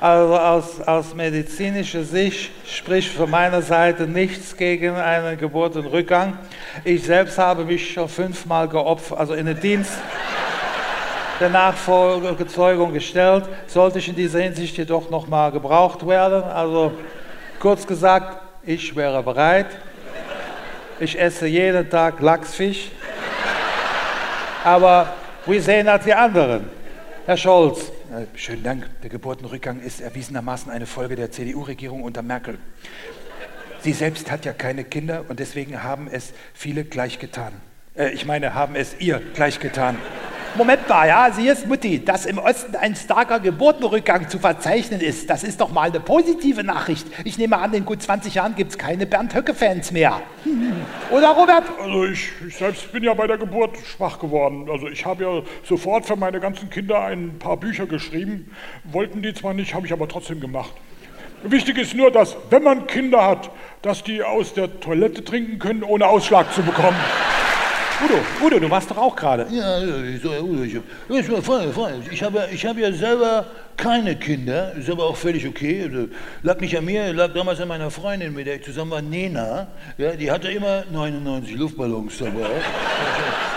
Also aus medizinischer Sicht spricht von meiner Seite nichts gegen einen Geburtenrückgang. Ich selbst habe mich schon 5-mal geopfert, also in den Dienst der Nachfolgezeugung gestellt, sollte ich in dieser Hinsicht jedoch nochmal gebraucht werden. Also kurz gesagt, ich wäre bereit. Ich esse jeden Tag Lachsfisch. Aber wie sehen das die anderen? Herr Scholz. Schönen Dank. Der Geburtenrückgang ist erwiesenermaßen eine Folge der CDU-Regierung unter Merkel. Sie selbst hat ja keine Kinder und deswegen haben es viele gleich getan. Haben es ihr gleich getan. Moment mal, ja, Sie ist Mutti, dass im Osten ein starker Geburtenrückgang zu verzeichnen ist, das ist doch mal eine positive Nachricht. Ich nehme an, in gut 20 Jahren gibt es keine Bernd-Höcke-Fans mehr. Oder, Robert? Also ich selbst bin ja bei der Geburt schwach geworden. Also ich habe ja sofort für meine ganzen Kinder ein paar Bücher geschrieben. Wollten die zwar nicht, habe ich aber trotzdem gemacht. Wichtig ist nur, dass, wenn man Kinder hat, dass die aus der Toilette trinken können, ohne Ausschlag zu bekommen. Udo, du warst doch auch gerade. Ja, ich habe ja selber keine Kinder, ist aber auch völlig okay. Also, lag nicht an mir, lag damals an meiner Freundin, mit der ich zusammen war, Nena. Ja, die hatte immer 99 Luftballons dabei.